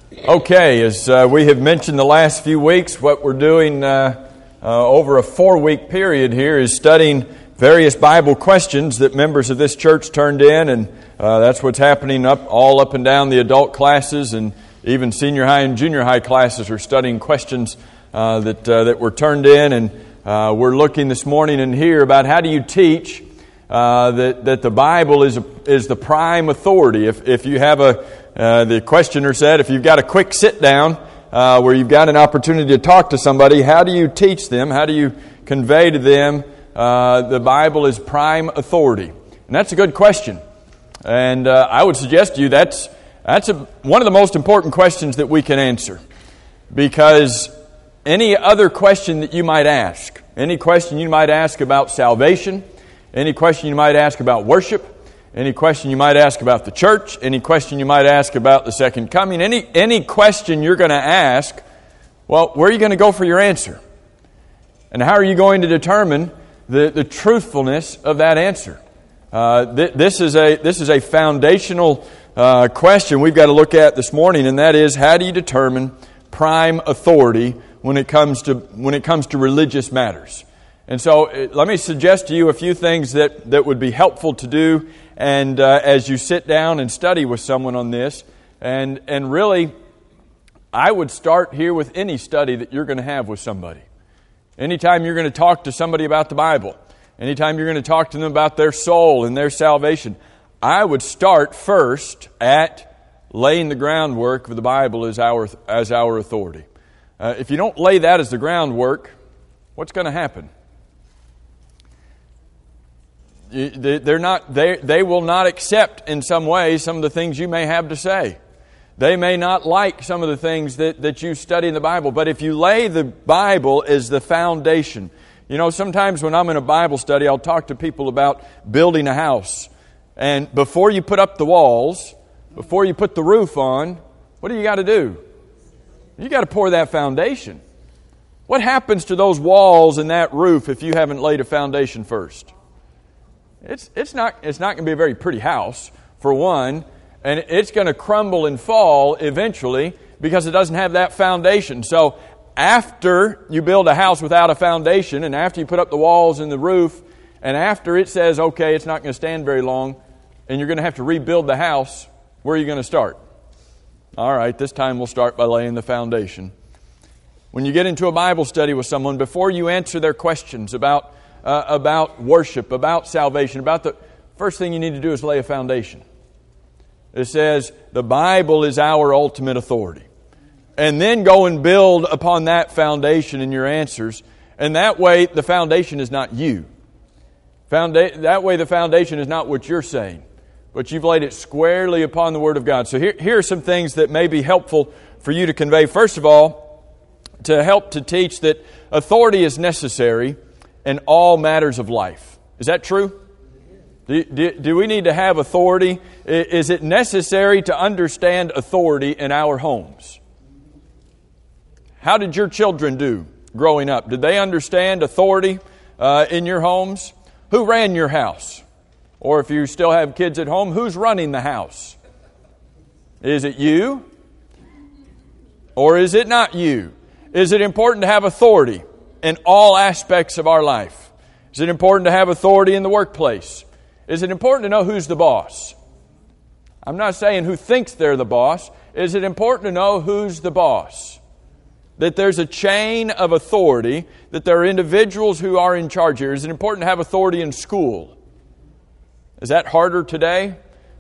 Okay, as we have mentioned the last few weeks, what we're doing over a 4-week period here is studying various Bible questions that members of this church turned in, and that's what's happening all up and down the adult classes, and even senior high and junior high classes are studying questions that were turned in, and we're looking this morning in here about how do you teach that the Bible is the prime authority. If you have the questioner said, if you've got a quick sit down where you've got an opportunity to talk to somebody, how do you teach them? How do you convey to them the Bible is prime authority? And that's a good question. And I would suggest to you that's one of the most important questions that we can answer. Because any other question that you might ask, any question you might ask about salvation, any question you might ask about worship, any question you might ask about the church, any question you might ask about the second coming, any question you're going to ask, well, where are you going to go for your answer? And how are you going to determine the truthfulness of that answer? This is a foundational question we've got to look at this morning, and that is, how do you determine prime authority when it comes to religious matters? And so let me suggest to you a few things that would be helpful to do and as you sit down and study with someone on this. And really, I would start here with any study that you're going to have with somebody. Anytime you're going to talk to somebody about the Bible, anytime you're going to talk to them about their soul and their salvation, I would start first at laying the groundwork of the Bible as our authority. If you don't lay that as the groundwork, what's going to happen? They will not accept in some way some of the things you may have to say. They may not like some of the things that you study in the Bible. But if you lay the Bible as the foundation, you know, sometimes when I'm in a Bible study, I'll talk to people about building a house. And before you put up the walls, before you put the roof on, what do you got to do? You got to pour that foundation. What happens to those walls and that roof if you haven't laid a foundation first? It's not going to be a very pretty house, for one, and it's going to crumble and fall eventually because it doesn't have that foundation. So after you build a house without a foundation, and after you put up the walls and the roof, and after it says, okay, it's not going to stand very long, and you're going to have to rebuild the house, where are you going to start? All right, this time we'll start by laying the foundation. When you get into a Bible study with someone, before you answer their questions about worship, about salvation, the first thing you need to do is lay a foundation. It says the Bible is our ultimate authority. And then go and build upon that foundation in your answers. And that way the foundation is not you. That way the foundation is not what you're saying. But you've laid it squarely upon the Word of God. So here are some things that may be helpful for you to convey. First of all, to help to teach that authority is necessary in all matters of life. Is that true? Do we need to have authority? Is it necessary to understand authority in our homes? How did your children do growing up? Did they understand authority in your homes? Who ran your house? Or if you still have kids at home, who's running the house? Is it you? Or is it not you? Is it important to have authority in all aspects of our life? Is it important to have authority in the workplace? Is it important to know who's the boss? I'm not saying who thinks they're the boss. Is it important to know who's the boss? That there's a chain of authority, that there are individuals who are in charge here. Is it important to have authority in school? Is that harder today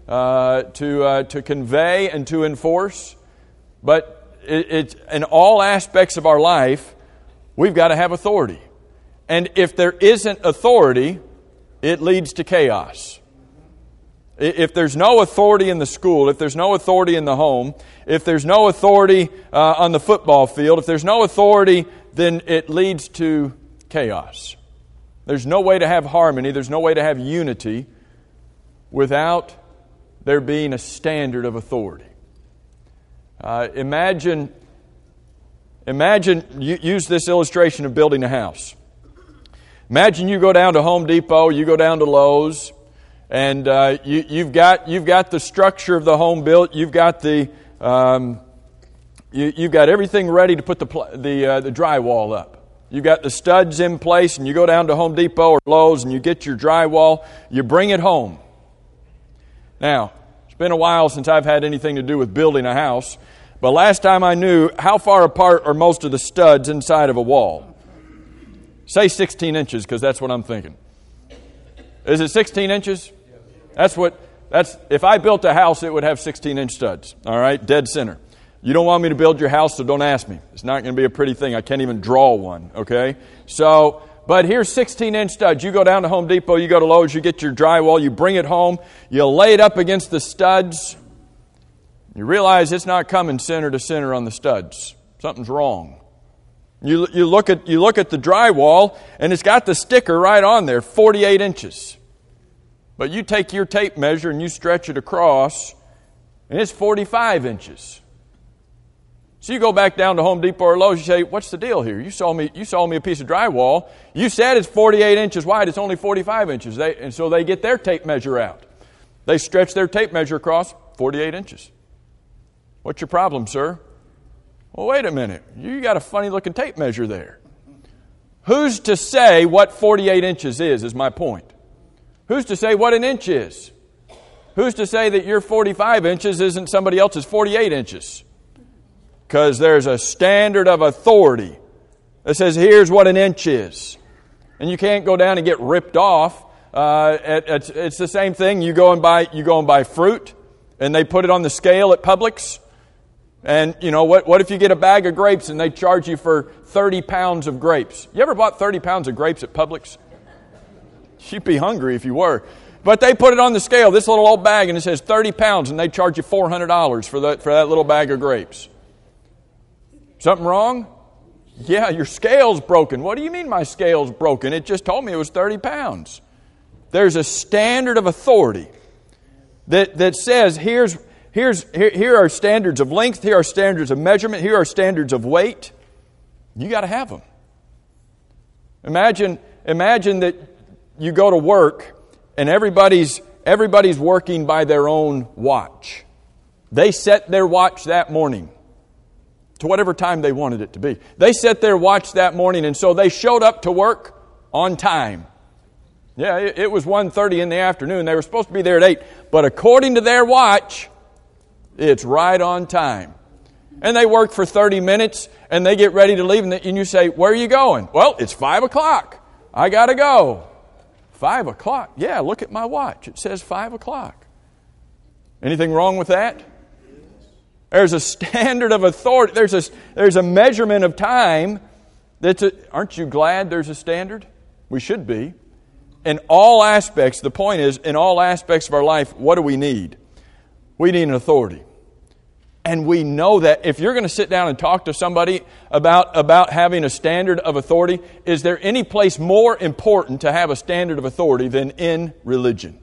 to convey and to enforce? But it's in all aspects of our life, we've got to have authority. And if there isn't authority, it leads to chaos. If there's no authority in the school, if there's no authority in the home, if there's no authority on the football field, if there's no authority, then it leads to chaos. There's no way to have harmony, there's no way to have unity without there being a standard of authority. Imagine, use this illustration of building a house. Imagine you go down to Home Depot, you go down to Lowe's, and you've got the structure of the home built. You've got the You've got everything ready to put the drywall up. You got the studs in place, and you go down to Home Depot or Lowe's and you get your drywall. You bring it home. Now, it's been a while since I've had anything to do with building a house, but last time I knew, how far apart are most of the studs inside of a wall? Say 16 inches, because that's what I'm thinking. Is it 16 inches? If I built a house, it would have 16-inch studs. All right, dead center. You don't want me to build your house, so don't ask me. It's not going to be a pretty thing. I can't even draw one, okay? But here's 16-inch studs. You go down to Home Depot, you go to Lowe's, you get your drywall, you bring it home, you lay it up against the studs. You realize it's not coming center to center on the studs. Something's wrong. You look at the drywall, and it's got the sticker right on there, 48 inches. But you take your tape measure and you stretch it across, and it's 45 inches. So you go back down to Home Depot or Lowe's, you say, what's the deal here? You sold me a piece of drywall. You said it's 48 inches wide. It's only 45 inches. And so they get their tape measure out. They stretch their tape measure across 48 inches. What's your problem, sir? Well, wait a minute. You got a funny-looking tape measure there. Who's to say what 48 inches is my point. Who's to say what an inch is? Who's to say that your 45 inches isn't somebody else's 48 inches? Because there's a standard of authority that says here's what an inch is. And you can't go down and get ripped off. It's the same thing. You go and buy fruit, and they put it on the scale at Publix. And you know what if you get a bag of grapes and they charge you for 30 pounds of grapes? You ever bought 30 pounds of grapes at Publix? You'd be hungry if you were. But they put it on the scale, this little old bag, and it says 30 pounds, and they charge you $400 for that little bag of grapes. Something wrong? Yeah, your scale's broken. What do you mean my scale's broken? It just told me it was 30 pounds. There's a standard of authority that says here are standards of length, here are standards of measurement, here are standards of weight. You got to have them. Imagine that you go to work and everybody's working by their own watch. They set their watch that morning to whatever time they wanted it to be. They set their watch that morning, and so they showed up to work on time. Yeah, it was 1:30 in the afternoon. They were supposed to be there at 8, but according to their watch, it's right on time. And they work for 30 minutes, and they get ready to leave, and you say, where are you going? Well, it's 5 o'clock. I got to go. 5 o'clock? Yeah, look at my watch. It says 5 o'clock. Anything wrong with that? There's a standard of authority. There's a measurement of time. Aren't you glad there's a standard? We should be. In all aspects, the point is, in all aspects of our life, what do we need? We need an authority. And we know that if you're going to sit down and talk to somebody about having a standard of authority, is there any place more important to have a standard of authority than in religion?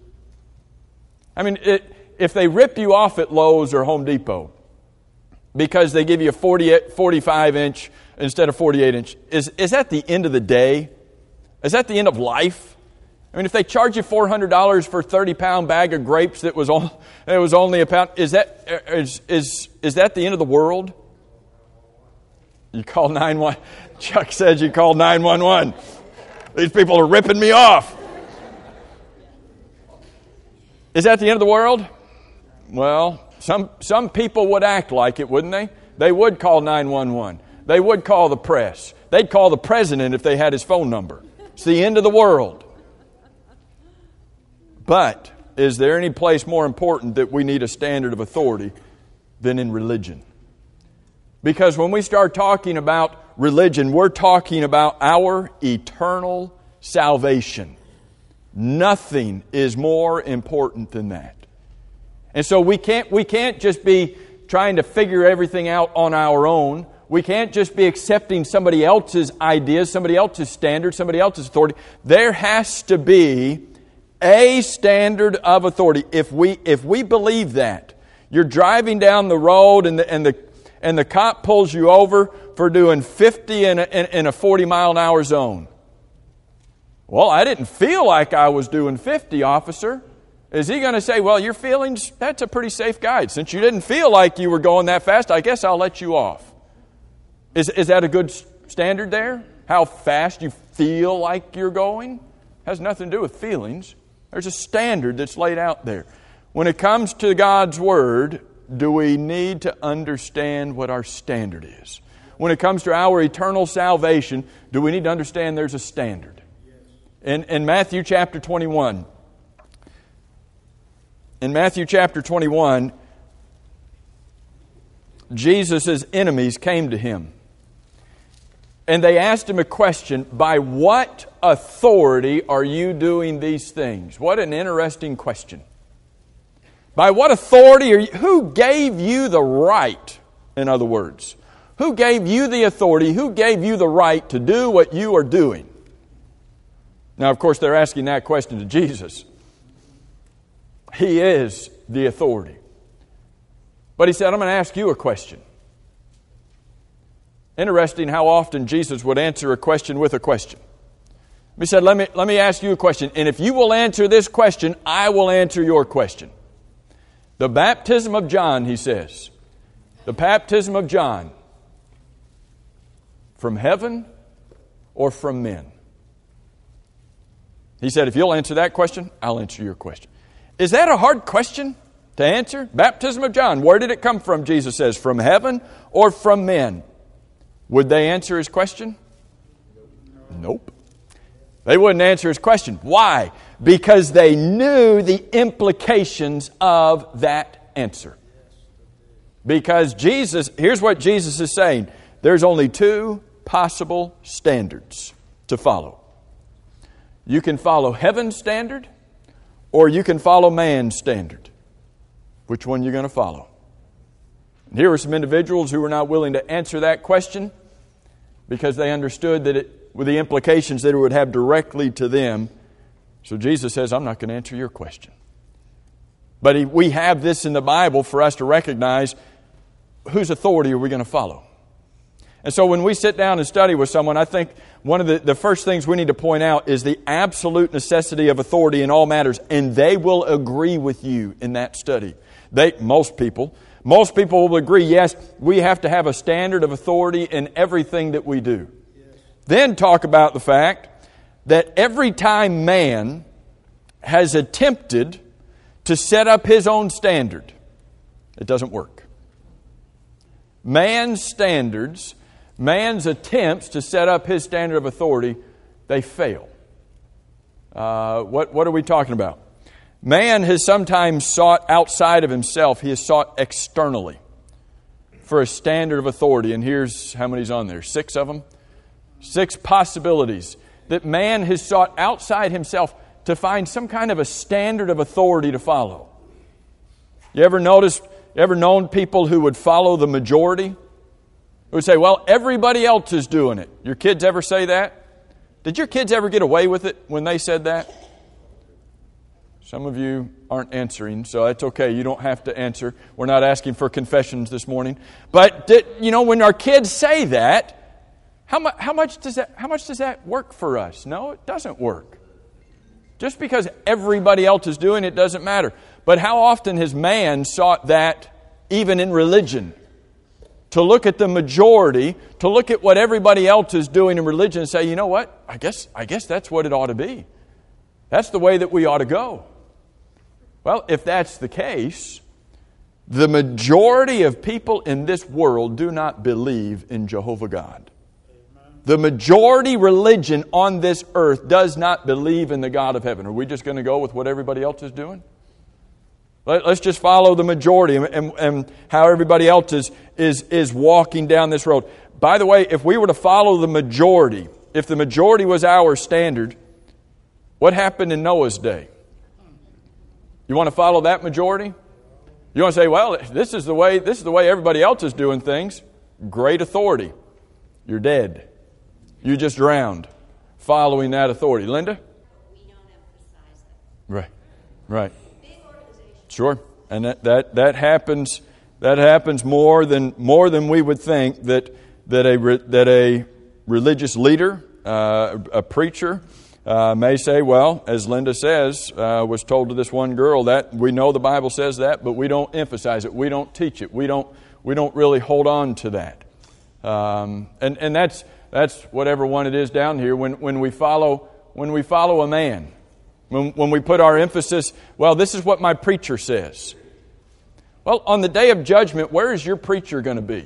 I mean, if they rip you off at Lowe's or Home Depot because they give you a 45-inch instead of 48-inch, is that the end of the day? Is that the end of life? I mean, if they charge you $400 for a 30-pound bag of grapes that was only a pound, is that the end of the world? You call 911. Chuck says you call 911. These people are ripping me off. Is that the end of the world? Well, some people would act like it, wouldn't they? They would call 911. They would call the press. They'd call the president if they had his phone number. It's the end of the world. But is there any place more important that we need a standard of authority than in religion? Because when we start talking about religion, we're talking about our eternal salvation. Nothing is more important than that. And so we can't just be trying to figure everything out on our own. We can't just be accepting somebody else's ideas, somebody else's standards, somebody else's authority. There has to be a standard of authority. If we believe that, you're driving down the road and the cop pulls you over for doing 50 in a 40-mile-an-hour zone. Well, I didn't feel like I was doing 50, officer. Is he going to say, well, your feelings, that's a pretty safe guide. Since you didn't feel like you were going that fast, I guess I'll let you off. Is that a good standard there? How fast you feel like you're going? Has nothing to do with feelings. There's a standard that's laid out there. When it comes to God's Word, do we need to understand what our standard is? When it comes to our eternal salvation, do we need to understand there's a standard? In Matthew chapter 21, Jesus' enemies came to Him. And they asked Him a question, by what authority are you doing these things? What an interesting question. By what authority who gave you the right, in other words? Who gave you the authority? Who gave you the right to do what you are doing? Now, of course, they're asking that question to Jesus. He is the authority. But He said, I'm going to ask you a question. Interesting how often Jesus would answer a question with a question. He said, let me ask you a question. And if you will answer this question, I will answer your question. The baptism of John, He says. The baptism of John. From heaven or from men? He said, if you'll answer that question, I'll answer your question. Is that a hard question to answer? Baptism of John, where did it come from, Jesus says? From heaven or from men? Would they answer His question? Nope. They wouldn't answer His question. Why? Because they knew the implications of that answer. Because here's what Jesus is saying. There's only two possible standards to follow. You can follow heaven's standard or you can follow man's standard. Which one you're going to follow? And here are some individuals who were not willing to answer that question because they understood that with the implications that it would have directly to them. So Jesus says, I'm not going to answer your question. But we have this in the Bible for us to recognize whose authority are we going to follow. And so when we sit down and study with someone, I think one of the first things we need to point out is the absolute necessity of authority in all matters. And they will agree with you in that study. Most people will agree, yes, we have to have a standard of authority in everything that we do. Yes. Then talk about the fact that every time man has attempted to set up his own standard, it doesn't work. Man's standards, man's attempts to set up his standard of authority, they fail. What are we talking about? Man has sometimes sought outside of himself. He has sought externally for a standard of authority. And here's how many's on there? 6 of them. 6 possibilities that man has sought outside himself to find some kind of a standard of authority to follow. You ever known people who would follow the majority? Who would say, well, everybody else is doing it. Your kids ever say that? Did your kids ever get away with it when they said that? Some of you aren't answering, so that's okay. You don't have to answer. We're not asking for confessions this morning. But when our kids say that, how much does that work for us? No, it doesn't work. Just because everybody else is doing it doesn't matter. But how often has man sought that even in religion? To look at the majority, to look at what everybody else is doing in religion and say, you know what? I guess that's what it ought to be. That's the way that we ought to go. Well, if that's the case, the majority of people in this world do not believe in Jehovah God. The majority religion on this earth does not believe in the God of heaven. Are we just going to go with what everybody else is doing? Let's just follow the majority and how everybody else is walking down this road. By the way, if we were to follow the majority, if the majority was our standard, what happened in Noah's day? You want to follow that majority? You want to say, well, this is the way everybody else is doing things. Great authority. You're dead. You just drowned following that authority. Linda? We don't emphasize that. Right. Big organization. Sure. And that happens more than we would think that a religious leader, a preacher, may say, well, as Linda says, was told to this one girl, that we know the Bible says that, but we don't emphasize it. We don't teach it. We don't really hold on to that. And that's whatever one it is down here. When we follow a man, when we put our emphasis, well, this is what my preacher says. Well, on the day of judgment, where is your preacher going to be?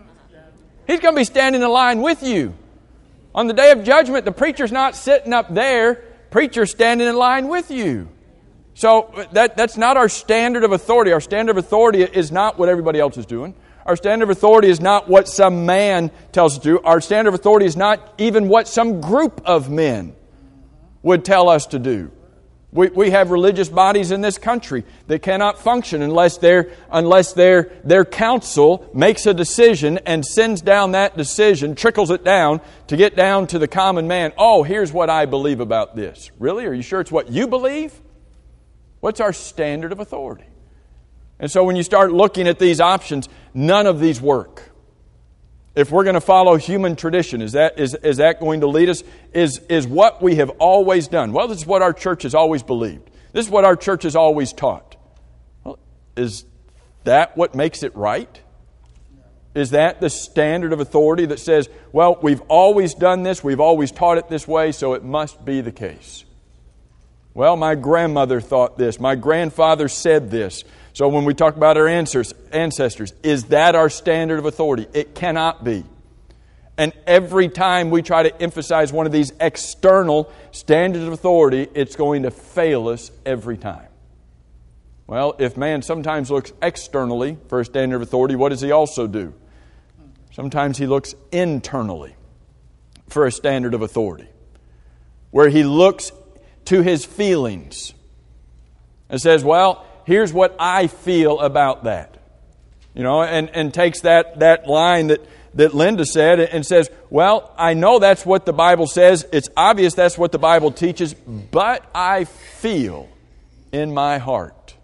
He's going to be standing in line with you. On the day of judgment, the preacher's not sitting up there. Preacher's standing in line with you. So that's not our standard of authority. Our standard of authority is not what everybody else is doing. Our standard of authority is not what some man tells us to do. Our standard of authority is not even what some group of men would tell us to do. We have religious bodies in this country that cannot function unless their council makes a decision and sends down that decision, trickles it down to get down to the common man. Oh, here's what I believe about this. Really? Are you sure it's what you believe? What's our standard of authority? And so when you start looking at these options, none of these work. If we're going to follow human tradition, is that going to lead us? Is what we have always done? Well, this is what our church has always believed. This is what our church has always taught. Well, is that what makes it right? Is that the standard of authority that says, well, we've always done this, we've always taught it this way, so it must be the case? Well, my grandmother thought this, my grandfather said this. So when we talk about our ancestors, is that our standard of authority? It cannot be. And every time we try to emphasize one of these external standards of authority, it's going to fail us every time. Well, if man sometimes looks externally for a standard of authority, what does he also do? Sometimes he looks internally for a standard of authority, where he looks to his feelings and says, well, here's what I feel about that. And takes that line that Linda said and says, well, I know that's what the Bible says. It's obvious that's what the Bible teaches, but I feel in my heart.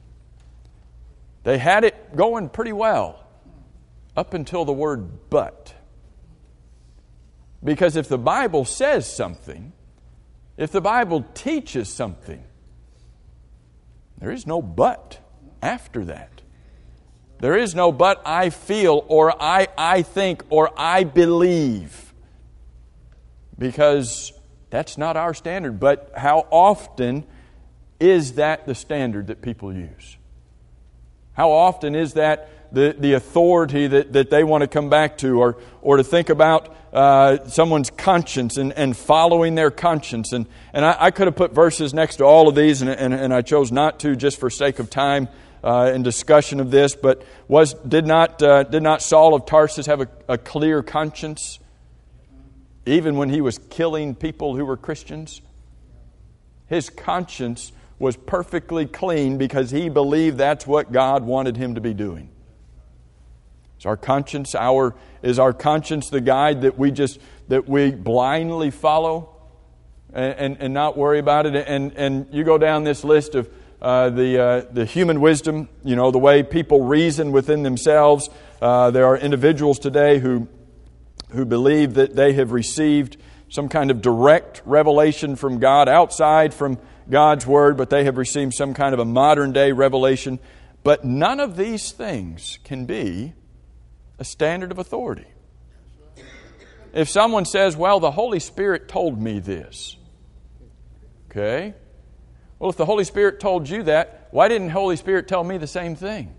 They had it going pretty well up until the word but. Because if the Bible says something, if the Bible teaches something, there is no but after that. There is no but I feel or I think or I believe. Because that's not our standard. But how often is that the standard that people use? How often is that the authority that they want to come back to, or to think about someone's conscience and following their conscience? And I could have put verses next to all of these, and I chose not to just for sake of time and discussion of this. But did not Saul of Tarsus have a clear conscience, even when he was killing people who were Christians? His conscience was perfectly clean because he believed that's what God wanted him to be doing. Is our conscience the guide that we blindly follow and not worry about it? And you go down this list of the human wisdom, the way people reason within themselves. There are individuals today who believe that they have received some kind of direct revelation from God outside from God's Word, but they have received some kind of a modern day revelation. But none of these things can be a standard of authority. If someone says, well, the Holy Spirit told me this. Okay. Well, if the Holy Spirit told you that, why didn't the Holy Spirit tell me the same thing?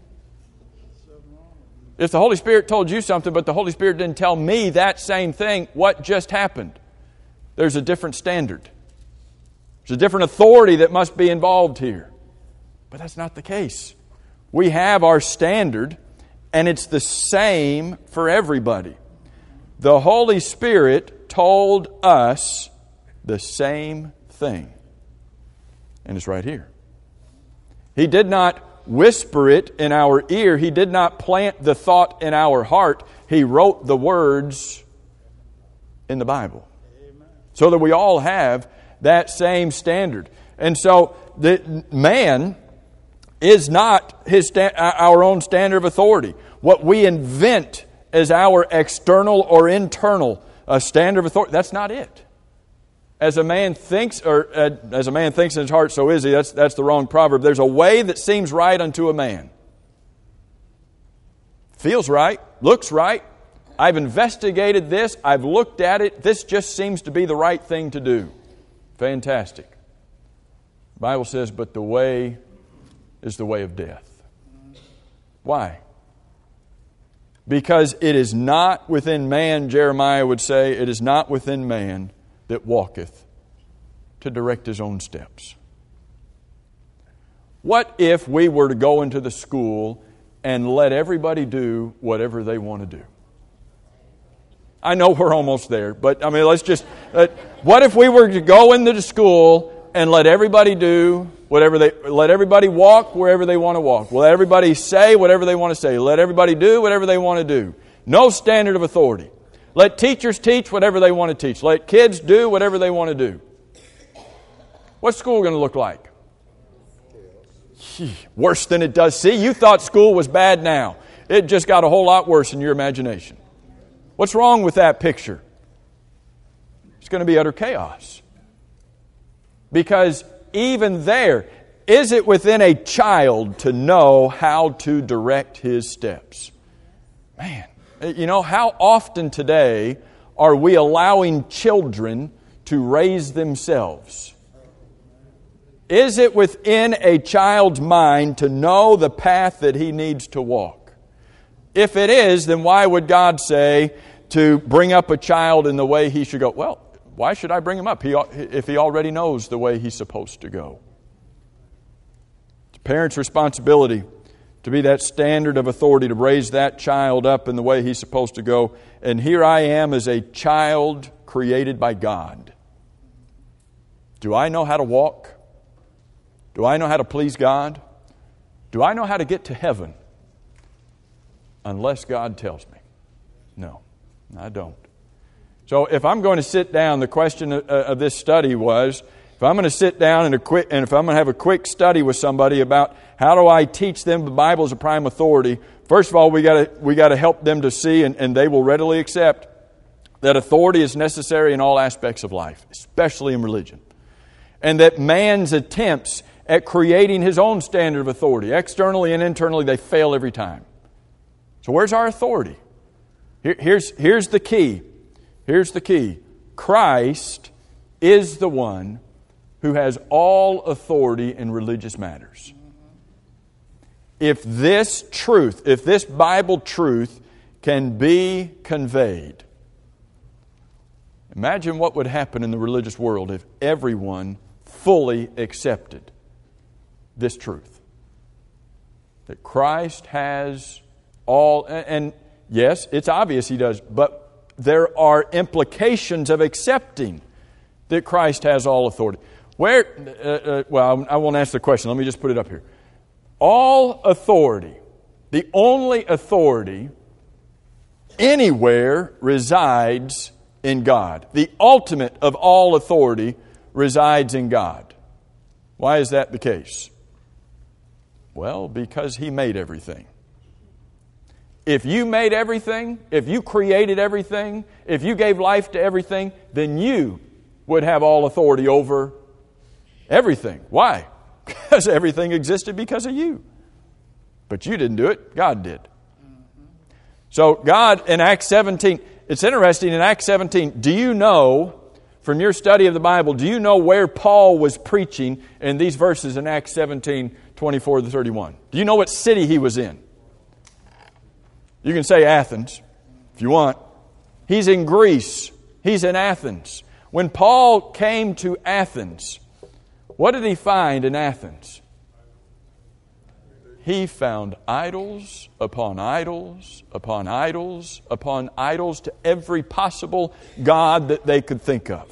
If the Holy Spirit told you something, but the Holy Spirit didn't tell me that same thing, what just happened? There's a different standard. There's a different authority that must be involved here. But that's not the case. We have our standard, and it's the same for everybody. The Holy Spirit told us the same thing. And it's right here. He did not whisper it in our ear. He did not plant the thought in our heart. He wrote the words in the Bible. So that we all have that same standard. And so the man is not our own standard of authority. What we invent as our external or internal standard of authority, that's not it. As a man thinks in his heart, so is he. That's the wrong proverb. There's a way that seems right unto a man. Feels right, looks right, I've investigated this. I've looked at it. This just seems to be the right thing to do. Fantastic. The Bible says, but the way is the way of death. Why? Because it is not within man, Jeremiah would say, it is not within man that walketh to direct his own steps. What if we were to go into the school and let everybody do whatever they want to do? I know we're almost there, but I mean, let's just... what if we were to go into the school and let everybody do whatever let everybody walk wherever they want to walk. Let everybody say whatever they want to say. Let everybody do whatever they want to do. No standard of authority. Let teachers teach whatever they want to teach. Let kids do whatever they want to do. What's school going to look like? Worse than it does. See, you thought school was bad now. It just got a whole lot worse in your imagination. What's wrong with that picture? It's going to be utter chaos. Because even there, is it within a child to know how to direct his steps? Man, you know, how often today are we allowing children to raise themselves? Is it within a child's mind to know the path that he needs to walk? If it is, then why would God say to bring up a child in the way he should go? Well, why should I bring him up if he already knows the way he's supposed to go? It's a parent's responsibility to be that standard of authority, to raise that child up in the way he's supposed to go. And here I am as a child created by God. Do I know how to walk? Do I know how to please God? Do I know how to get to heaven? Unless God tells me. No, I don't. So if I'm going to sit down, the question of this study was, if I'm going to sit down and if I'm going to have a quick study with somebody about how do I teach them the Bible as a prime authority, first of all, we got to help them to see, and they will readily accept, that authority is necessary in all aspects of life, especially in religion. And that man's attempts at creating his own standard of authority, externally and internally, they fail every time. So where's our authority? Here's the key. Here's the key. Christ is the one who has all authority in religious matters. If this truth, if this Bible truth can be conveyed, imagine what would happen in the religious world if everyone fully accepted this truth. That Christ has all, and yes, it's obvious He does, but there are implications of accepting that Christ has all authority. Well, I won't ask the question. Let me just put it up here. All authority, the only authority anywhere resides in God. The ultimate of all authority resides in God. Why is that the case? Well, because He made everything. If you made everything, if you created everything, if you gave life to everything, then you would have all authority over everything. Why? Because everything existed because of you. But you didn't do it. God did. So God, in Acts 17, it's interesting, in Acts 17, do you know, from your study of the Bible, do you know where Paul was preaching in these verses in Acts 17, 24 to 31? Do you know what city he was in? You can say Athens, if you want. He's in Greece. He's in Athens. When Paul came to Athens, what did he find in Athens? He found idols upon idols upon idols upon idols to every possible god that they could think of.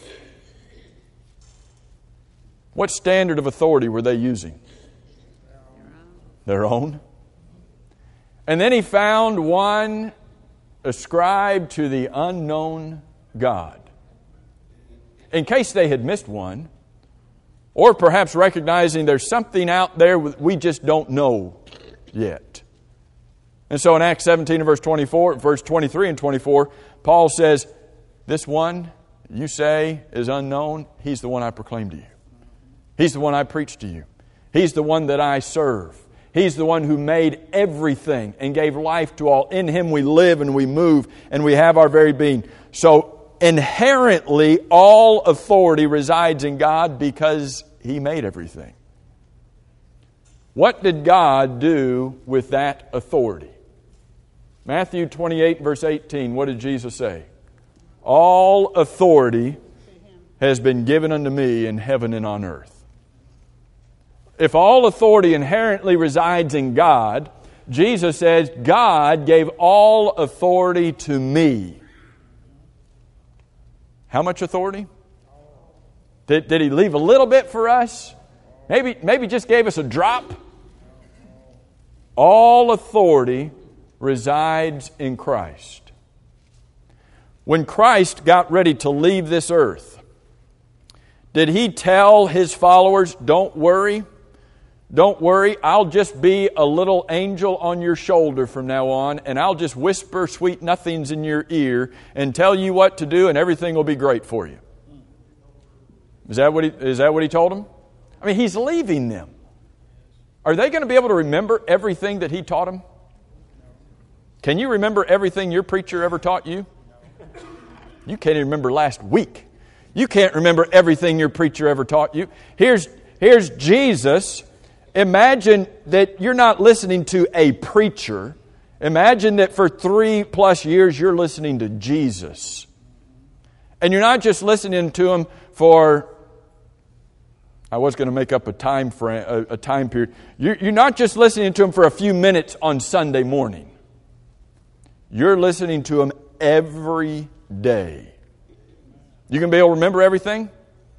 What standard of authority were they using? Their own. And then he found one ascribed to the unknown God. In case they had missed one, or perhaps recognizing there's something out there we just don't know yet. And so in Acts 17 and verse 24, verse 23 and 24, Paul says, this one you say is unknown, he's the one I proclaim to you. He's the one I preach to you. He's the one that I serve. He's the one who made everything and gave life to all. In Him we live and we move and we have our very being. So inherently all authority resides in God because He made everything. What did God do with that authority? Matthew 28 verse 18, what did Jesus say? All authority has been given unto me in heaven and on earth. If all authority inherently resides in God, Jesus says, God gave all authority to me. How much authority? Did He leave a little bit for us? Maybe just gave us a drop? All authority resides in Christ. When Christ got ready to leave this earth, did He tell His followers, don't worry, I'll just be a little angel on your shoulder from now on, and I'll just whisper sweet nothings in your ear and tell you what to do, and everything will be great for you? Is that what He told them? I mean, He's leaving them. Are they going to be able to remember everything that He taught them? Can you remember everything your preacher ever taught you? You can't even remember last week. You can't remember everything your preacher ever taught you. Here's Jesus. Imagine that you're not listening to a preacher. Imagine that for 3+ years you're listening to Jesus. And you're not just listening to Him for, I was going to make up a time period. You're not just listening to Him for a few minutes on Sunday morning. You're listening to Him every day. You going to be able to remember everything?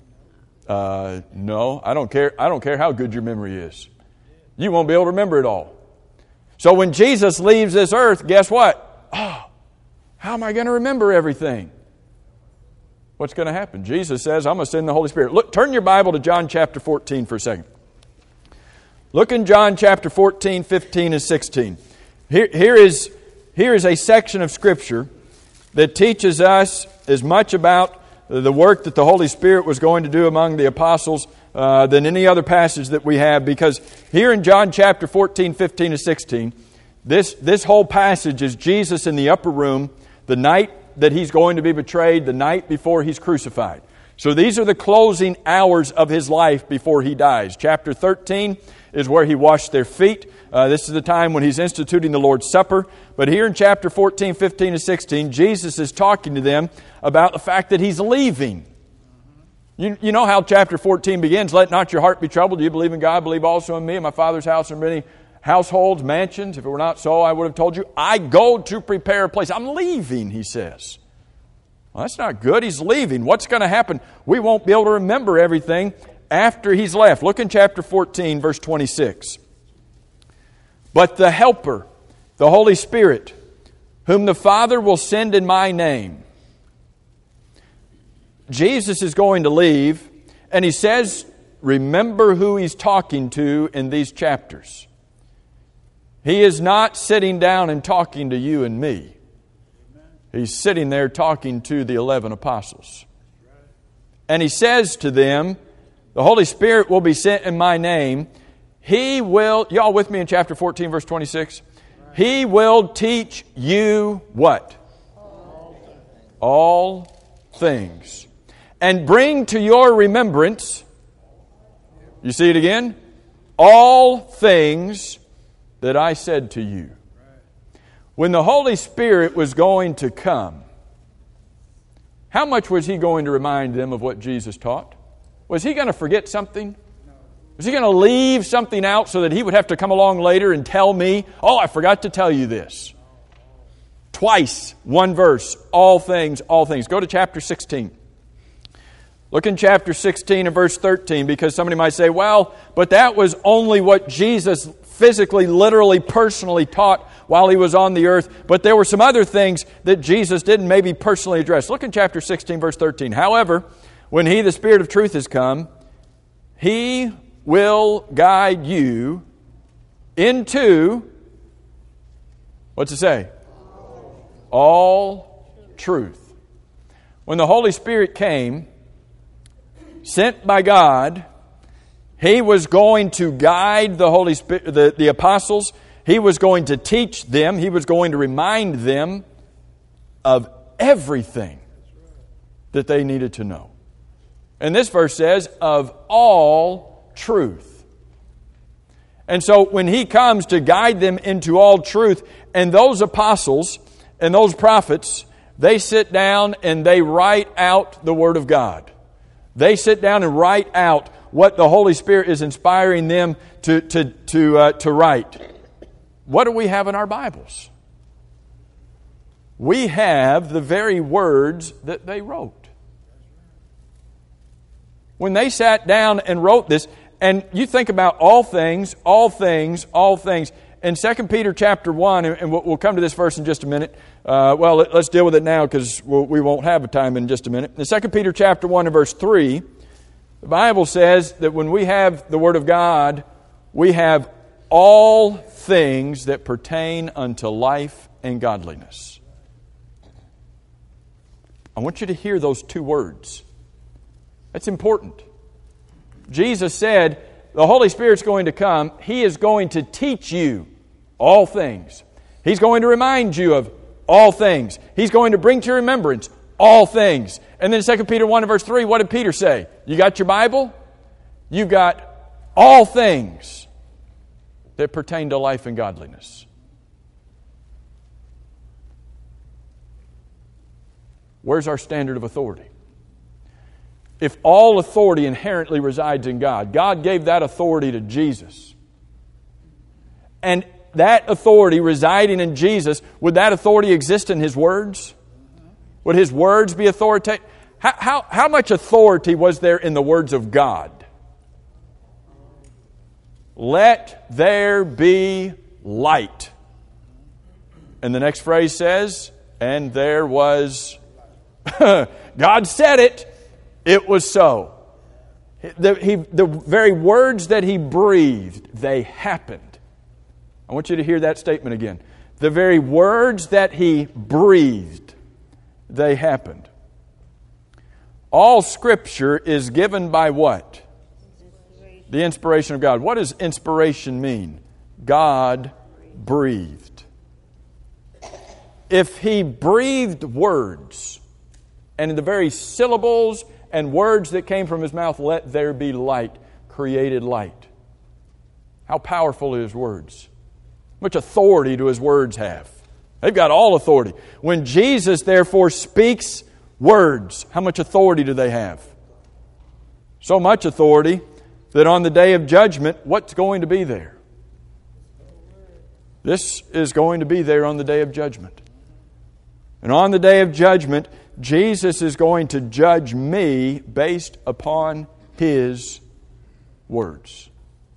No, I don't care. I don't care how good your memory is. You won't be able to remember it all. So when Jesus leaves this earth, guess what? Oh, how am I going to remember everything? What's going to happen? Jesus says, I'm going to send the Holy Spirit. Look, turn your Bible to John chapter 14 for a second. Look in John chapter 14, 15, and 16. Here is a section of Scripture that teaches us as much about the work that the Holy Spirit was going to do among the apostles than any other passage that we have. Because here in John chapter 14, 15, and 16, this whole passage is Jesus in the upper room, the night that He's going to be betrayed, the night before He's crucified. So these are the closing hours of His life before He dies. Chapter 13 is where He washed their feet. This is the time when He's instituting the Lord's Supper. But here in chapter 14, 15, and 16, Jesus is talking to them about the fact that He's leaving. You know how chapter 14 begins, let not your heart be troubled. Do you believe in God? Believe also in me. In my Father's house are many households, mansions. If it were not so, I would have told you. I go to prepare a place. I'm leaving, He says. Well, that's not good. He's leaving. What's going to happen? We won't be able to remember everything after He's left. Look in chapter 14, verse 26. But the Helper, the Holy Spirit, whom the Father will send in my name. Jesus is going to leave, and He says, remember who He's talking to in these chapters. He is not sitting down and talking to you and me. He's sitting there talking to the 11 apostles. And He says to them, the Holy Spirit will be sent in my name. He will, y'all with me in chapter 14, verse 26? He will teach you what? All things. And bring to your remembrance, you see it again? All things that I said to you. When the Holy Spirit was going to come, how much was He going to remind them of what Jesus taught? Was He going to forget something? Was He going to leave something out so that He would have to come along later and tell me, oh, I forgot to tell you this? Twice, one verse, all things, all things. Go to chapter 16. Look in chapter 16 and verse 13, because somebody might say, well, but that was only what Jesus physically, literally, personally taught while He was on the earth. But there were some other things that Jesus didn't maybe personally address. Look in chapter 16, verse 13. However, when He, the Spirit of truth, has come, He will guide you into, what's it say? All truth. When the Holy Spirit came, sent by God, He was going to guide the Holy Spirit, the apostles. He was going to teach them. He was going to remind them of everything that they needed to know. And this verse says, of all truth. And so when He comes to guide them into all truth, and those apostles and those prophets, they sit down and they write out the Word of God. They sit down and write out what the Holy Spirit is inspiring them to write. What do we have in our Bibles? We have the very words that they wrote. When they sat down and wrote this, and you think about all things, all things, all things. In 2 Peter chapter 1, and we'll come to this verse in just a minute. Let's deal with it now because we won't have a time in just a minute. In 2 Peter chapter 1 and verse 3, the Bible says that when we have the Word of God, we have all things that pertain unto life and godliness. I want you to hear those two words. That's important. Jesus said, the Holy Spirit's going to come. He is going to teach you all things. He's going to remind you of all things. He's going to bring to your remembrance all things. And then 2 Peter 1 and verse 3, what did Peter say? You got your Bible? You've got all things that pertain to life and godliness. Where's our standard of authority? If all authority inherently resides in God, God gave that authority to Jesus. And that authority residing in Jesus, would that authority exist in His words? Would His words be authoritative? How much authority was there in the words of God? Let there be light. And the next phrase says, and there was... God said it. It was so. The very words that He breathed, they happened. I want you to hear that statement again. The very words that He breathed, they happened. All Scripture is given by what? The inspiration of God. What does inspiration mean? God breathed. If He breathed words, and in the very syllables and words that came from His mouth, let there be light, created light. How powerful are His words? How much authority do His words have? They've got all authority. When Jesus, therefore, speaks words, how much authority do they have? So much authority that on the day of judgment, what's going to be there? This is going to be there on the day of judgment. And on the day of judgment, Jesus is going to judge me based upon His words.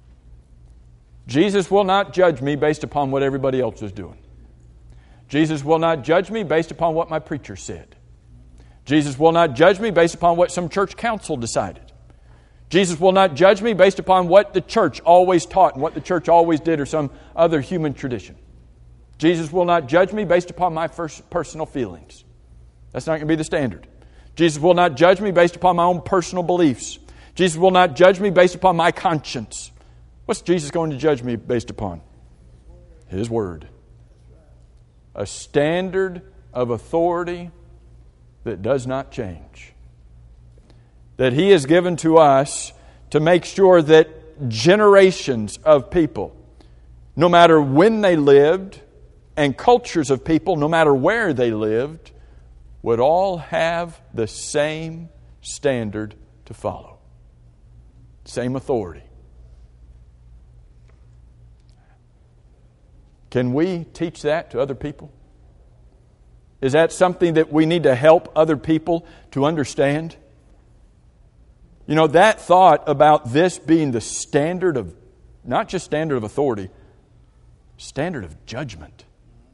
Jesus will not judge me based upon what everybody else is doing. Jesus will not judge me based upon what my preacher said. Jesus will not judge me based upon what some church council decided. Jesus will not judge me based upon what the church always taught and what the church always did or some other human tradition. Jesus will not judge me based upon my personal feelings. That's not going to be the standard. Jesus will not judge me based upon my own personal beliefs. Jesus will not judge me based upon my conscience. What's Jesus going to judge me based upon? His Word. A standard of authority that does not change. That He has given to us to make sure that generations of people, no matter when they lived, and cultures of people, no matter where they lived, would all have the same standard to follow. Same authority. Can we teach that to other people? Is that something that we need to help other people to understand? You know, that thought about this being the standard of, not just standard of authority, standard of judgment.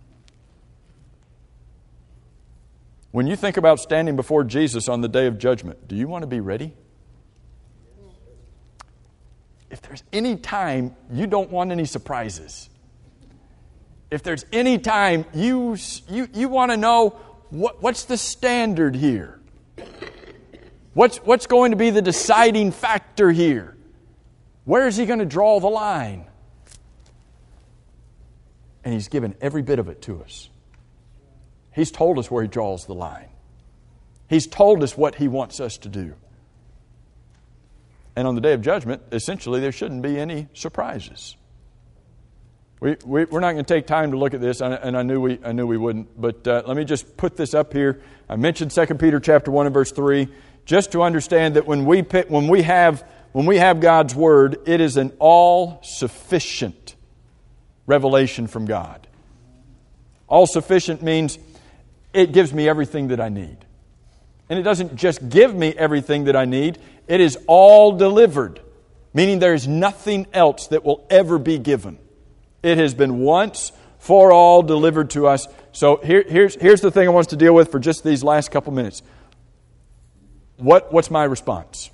When you think about standing before Jesus on the day of judgment, do you want to be ready? If there's any time you don't want any surprises, if there's any time you want to know what's the standard here, what's going to be the deciding factor here, Where is He going to draw the line? And He's given every bit of it to us. He's told us where He draws the line. He's told us what He wants us to do. And on the Day of Judgment, essentially, there shouldn't be any surprises. We're not going to take time to look at this, and I knew we wouldn't. But let me just put this up here. I mentioned 2 Peter chapter 1 and verse 3, just to understand that when we have God's Word, it is an all-sufficient revelation from God. All-sufficient means it gives me everything that I need. And it doesn't just give me everything that I need. It is all delivered, meaning there is nothing else that will ever be given. It has been once for all delivered to us. So here's the thing I want us to deal with for just these last couple minutes. What's my response?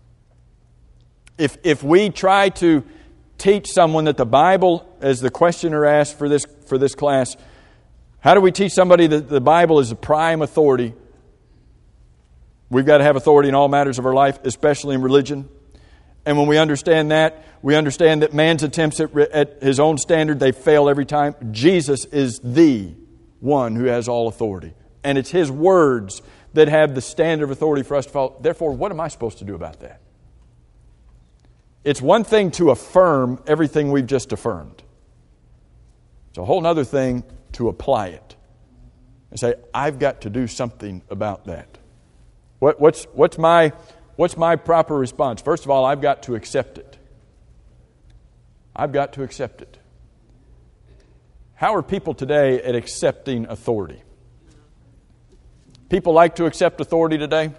If we try to teach someone that the Bible, as the questioner asked for this class, how do we teach somebody that the Bible is the prime authority? We've got to have authority in all matters of our life, especially in religion. And when we understand that man's attempts at his own standard, they fail every time. Jesus is the one who has all authority. And it's His words that have the standard of authority for us to follow. Therefore, what am I supposed to do about that? It's one thing to affirm everything we've just affirmed. It's a whole other thing to apply it. And say, I've got to do something about that. What's my proper response? First of all, I've got to accept it. I've got to accept it. How are people today at accepting authority? People like to accept authority today?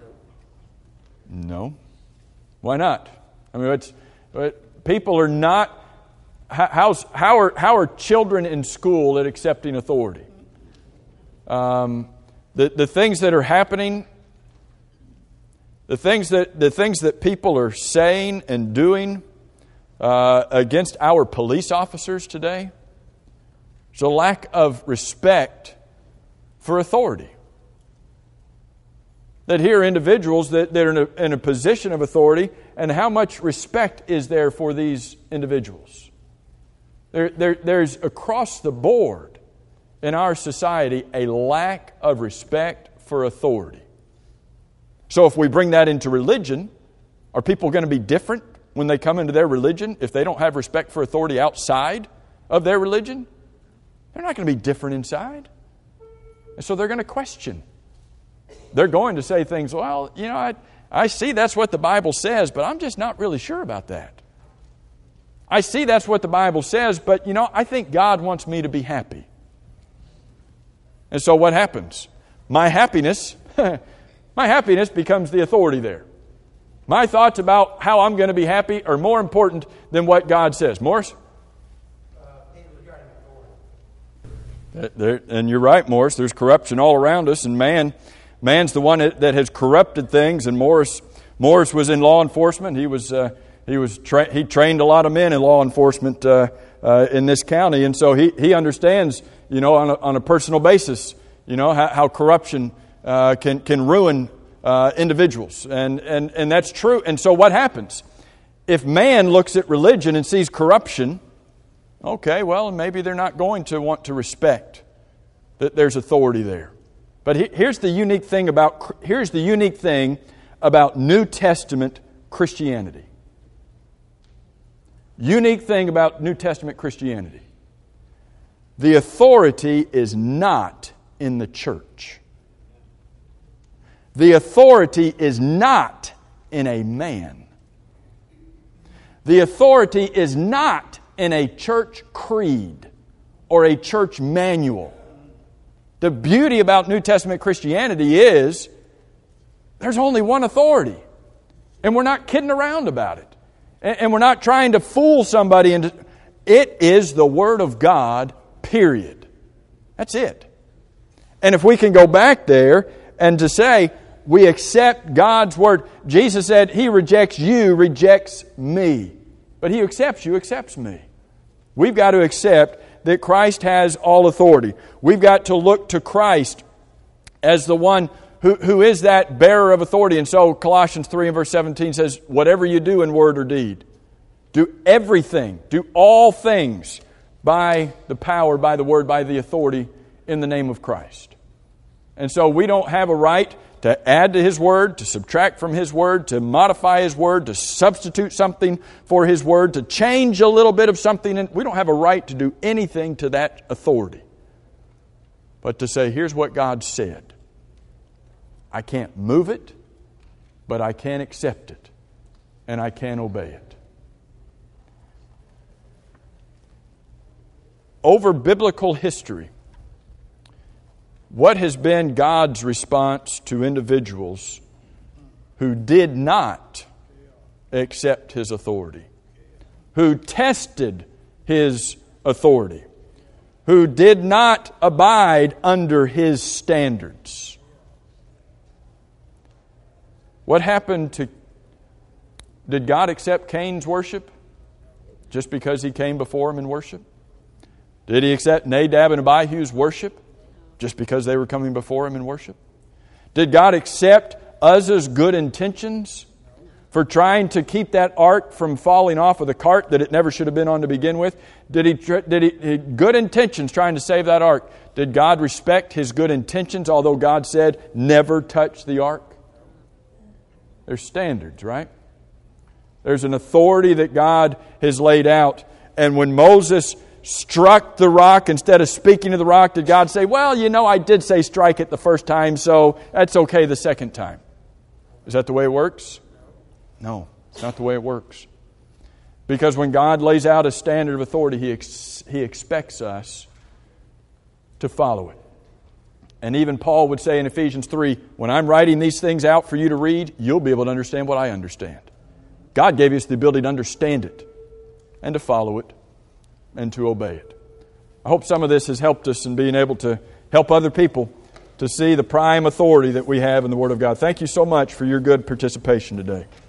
No. Why not? I mean, people are not. How are children in school at accepting authority? The things that are happening. The things that people are saying and doing against our police officers today, there's a lack of respect for authority. That here are individuals that are in a position of authority, and how much respect is there for these individuals? There's across the board in our society a lack of respect for authority. So if we bring that into religion, are people going to be different when they come into their religion if they don't have respect for authority outside of their religion? They're not going to be different inside. And so they're going to question. They're going to say things, well, I see that's what the Bible says, but I'm just not really sure about that. I see that's what the Bible says, but I think God wants me to be happy. And so what happens? My happiness becomes the authority there. My thoughts about how I'm going to be happy are more important than what God says. Morris? And you're right, Morris. There's corruption all around us, and man's the one that has corrupted things. And Morris was in law enforcement. He trained a lot of men in law enforcement in this county, and so he understands, on a personal basis, how corruption can ruin individuals, and that's true. And so what happens? If man looks at religion and sees corruption, okay, well, maybe they're not going to want to respect that there's authority there. But here's the unique thing about New Testament Christianity. Unique thing about New Testament Christianity. The authority is not in the church. The authority is not in a man. The authority is not in a church creed or a church manual. The beauty about New Testament Christianity is there's only one authority. And we're not kidding around about it. And we're not trying to fool somebody. It is the Word of God, period. That's it. And if we can go back there and to say, we accept God's Word. Jesus said, He rejects you, rejects me. But He accepts you, accepts me. We've got to accept that Christ has all authority. We've got to look to Christ as the one who is that bearer of authority. And so Colossians 3 and verse 17 says, whatever you do in word or deed, Do everything, do all things by the power, by the Word, by the authority in the name of Christ. And so we don't have a right to add to His Word, to subtract from His Word, to modify His Word, to substitute something for His Word, to change a little bit of something. And we don't have a right to do anything to that authority. But to say, here's what God said. I can't move it, but I can accept it, and I can obey it. Over biblical history, what has been God's response to individuals who did not accept His authority, who tested His authority, who did not abide under His standards? What happened to... Did God accept Cain's worship just because he came before him in worship? Did He accept Nadab and Abihu's worship just because they were coming before Him in worship? Did God accept Uzzah's good intentions for trying to keep that ark from falling off of the cart that it never should have been on to begin with? Did he good intentions trying to save that ark? Did God respect his good intentions, although God said, never touch the ark? There's standards, right? There's an authority that God has laid out. And when Moses struck the rock, instead of speaking to the rock, did God say, well, you know, I did say strike it the first time, so that's okay the second time? Is that the way it works? No, it's not the way it works. Because when God lays out a standard of authority, He expects us to follow it. And even Paul would say in Ephesians 3, when I'm writing these things out for you to read, you'll be able to understand what I understand. God gave us the ability to understand it and to follow it and to obey it. I hope some of this has helped us in being able to help other people to see the prime authority that we have in the Word of God. Thank you so much for your good participation today.